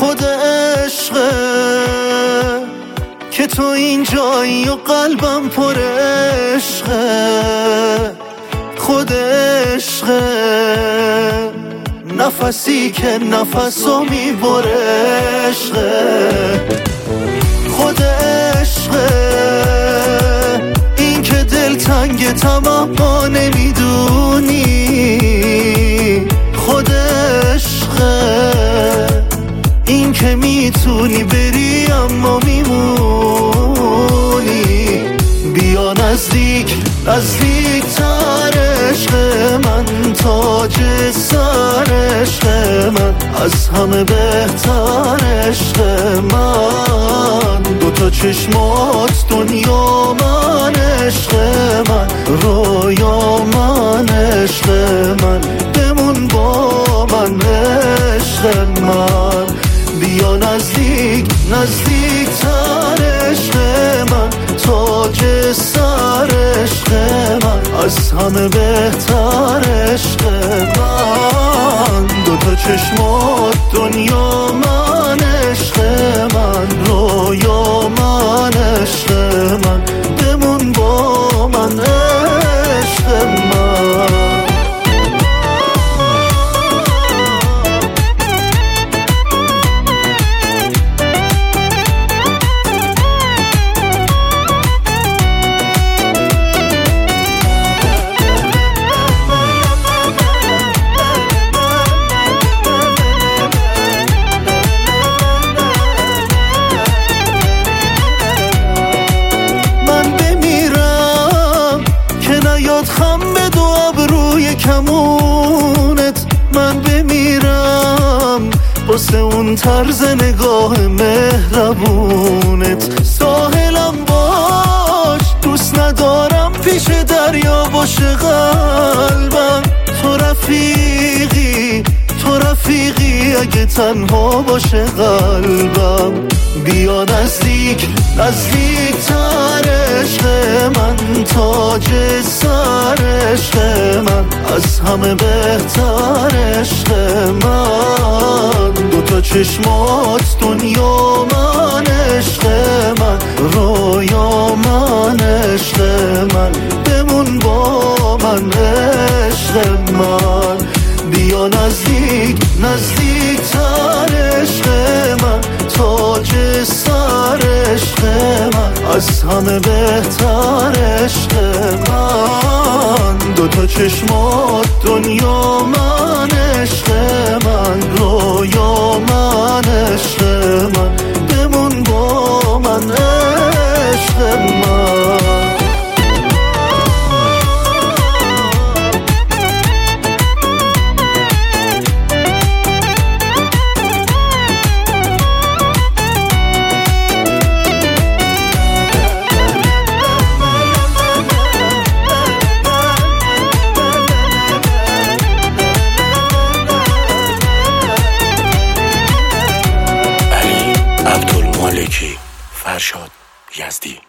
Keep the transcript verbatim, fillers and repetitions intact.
خود عشقه که تو اینجایی و قلبم پر عشقه. خود عشقه نفسی که نفسو میبره عشقه. خود عشقه این که دل تنگ تمام نمیدونی. خود عشقه این که میتونی بری اما میمونی. بیا نزدیک نزدیک تر عشق من، تاج سر عشق من، از همه بهتر عشق من. دوتا چشمات دنیا من، عشق من رویا من، عشق من بمون با من عشق من. بیا نزدیک نزدیک تر عشق من، تاج سر عشق من، از همه بهتر عشق من. دوتا چشمات دنیا من، عشق من رویا من، عشق من بمون با من عشق من. خم به دو ابروی کمونت من بمیرم، واسه اون طرز نگاه مهربونت. ساحلم باش دوست ندارم پیش دریا باشه قلبم. تو رفیقی تو رفیقی اگه تنها باشه قلبم. بیا نزدیک نزدیک تر عشق من، تاج سر عشق من، از همه بهتر عشق من. دوتا چشمات دنیا من، عشق من رویا من، عشق من بمون با من عشق من. بیا نزدیک نزدیک تر عشق من، تاج سر عشق من، از همه بهتر عشق من. دوتا چشمات دنیا من، عشق من رویا من، عشق من بمون با من عشق من. فرشاد یزدی.